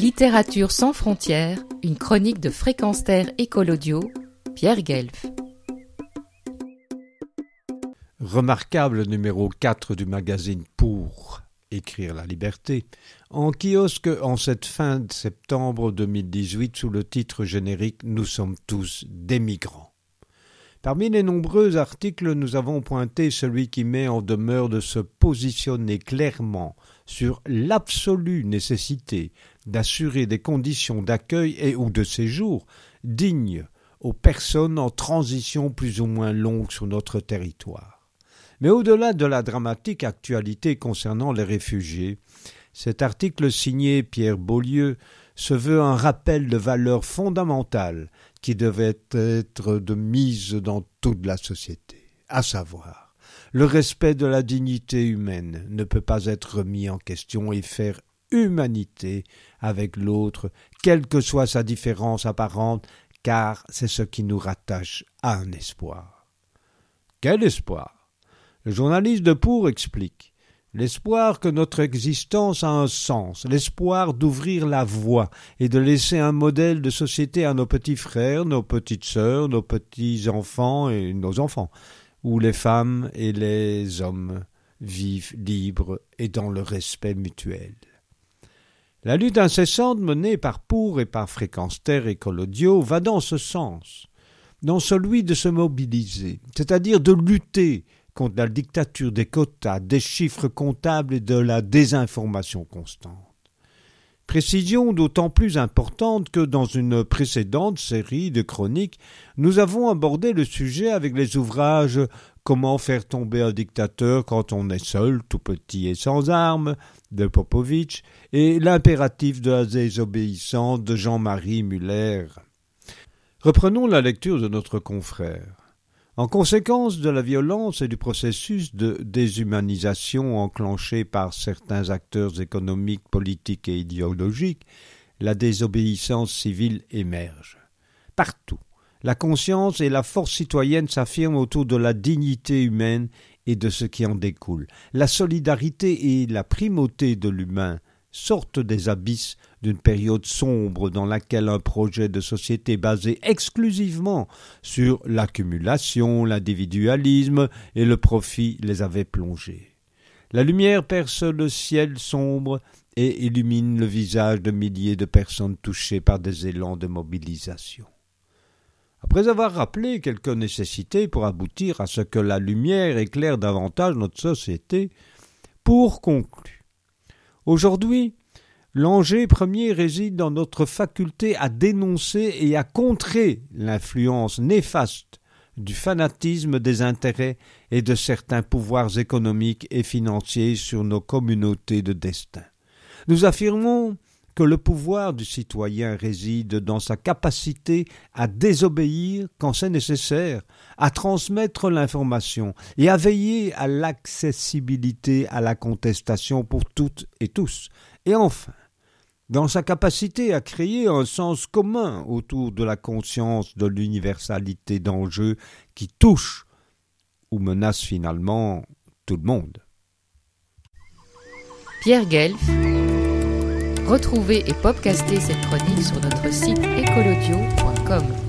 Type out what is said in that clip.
Littérature sans frontières, une chronique de Fréquence Terre École Audio, Pierre Guelf. Remarquable numéro 4 du magazine Pour écrire la liberté, en kiosque en cette fin de septembre 2018 sous le titre générique « Nous sommes tous des migrants ». Parmi les nombreux articles, nous avons pointé celui qui met en demeure de se positionner clairement sur l'absolue nécessité d'assurer des conditions d'accueil et ou de séjour dignes aux personnes en transition plus ou moins longue sur notre territoire. Mais au-delà de la dramatique actualité concernant les réfugiés, cet article signé Pierre Beaulieu se veut un rappel de valeurs fondamentales qui devaient être de mise dans toute la société, à savoir le respect de la dignité humaine ne peut pas être remis en question et faire humanité avec l'autre, quelle que soit sa différence apparente, car c'est ce qui nous rattache à un espoir. Quel espoir ? Le journaliste de Pour explique. L'espoir que notre existence a un sens, l'espoir d'ouvrir la voie et de laisser un modèle de société à nos petits frères, nos petites sœurs, nos petits-enfants et nos enfants, où les femmes et les hommes vivent libres et dans le respect mutuel. La lutte incessante menée par Pour et par Fréquence Terre École Audio va dans ce sens, dans celui de se mobiliser, c'est-à-dire de lutter contre la dictature des quotas, des chiffres comptables et de la désinformation constante. Précision d'autant plus importante que dans une précédente série de chroniques, nous avons abordé le sujet avec les ouvrages « Comment faire tomber un dictateur quand on est seul, tout petit et sans armes » de Popovitch et « L'impératif de la désobéissance » de Jean-Marie Muller. Reprenons la lecture de notre confrère. En conséquence de la violence et du processus de déshumanisation enclenché par certains acteurs économiques, politiques et idéologiques, la désobéissance civile émerge. Partout, la conscience et la force citoyenne s'affirment autour de la dignité humaine et de ce qui en découle. La solidarité et la primauté de l'humain sortent des abysses d'une période sombre dans laquelle un projet de société basé exclusivement sur l'accumulation, l'individualisme et le profit les avait plongés. La lumière perce le ciel sombre et illumine le visage de milliers de personnes touchées par des élans de mobilisation. Après avoir rappelé quelques nécessités pour aboutir à ce que la lumière éclaire davantage notre société, Pour conclure. Aujourd'hui, l'enjeu premier réside dans notre faculté à dénoncer et à contrer l'influence néfaste du fanatisme des intérêts et de certains pouvoirs économiques et financiers sur nos communautés de destin. Nous affirmons que le pouvoir du citoyen réside dans sa capacité à désobéir quand c'est nécessaire, à transmettre l'information et à veiller à l'accessibilité à la contestation pour toutes et tous. Et enfin, dans sa capacité à créer un sens commun autour de la conscience de l'universalité d'enjeux qui touche ou menace finalement tout le monde. Pierre Guelf. Retrouvez et podcastez cette chronique sur notre site écolaudio.com.